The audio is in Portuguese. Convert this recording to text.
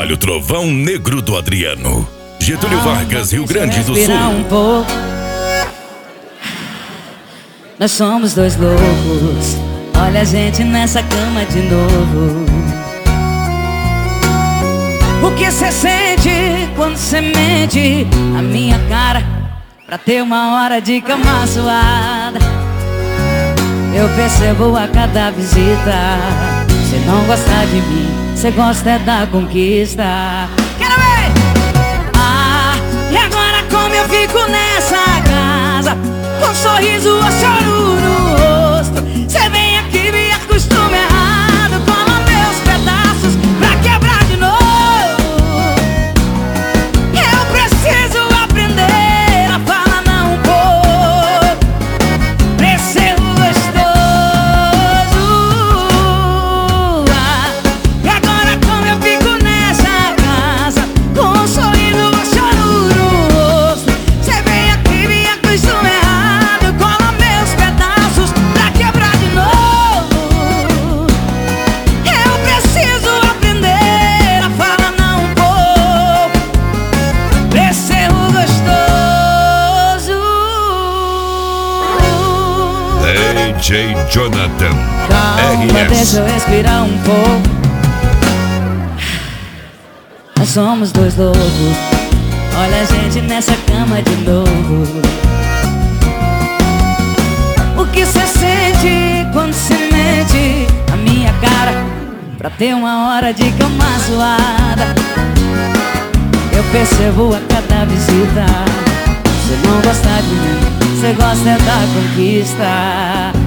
Trabalho Trovão Negro do Adriano. Getúlio Vargas, Rio Grande do Sul. Um pouco. Nós somos dois loucos. Olha a gente nessa cama de novo. O que cê sente quando cê mente na minha cara pra ter uma hora de cama suada? Eu percebo a cada visita. Cê não gosta de mim, cê gosta é da conquista. Quero ver! Ah, e agora como eu fico nessa casa, com um sorriso ou choro no rosto? Cê vem aqui, me acostuma errado, cola meus pedaços pra quebrar de novo. Eu preciso aprender a falar não um pouco, pra ser gostoso. Ah, e agora como eu fico nessa casa, com um sorriso ou choro no rosto? Cê vem aqui, me acostuma errado, cola meus pedaços pra quebrar de novo. Eu preciso aprender a falar não um pouco, pra ser gostoso. DJ Jonathan Calma, RS. deixa eu respirar um pouco. Nós somos dois loucos. Olha a gente nessa cama de novo. O que cê sente quando cê mente a minha cara pra ter uma hora de cama suada? Eu percebo a cada visita. Cê não gosta de mim, cê gosta é da conquista.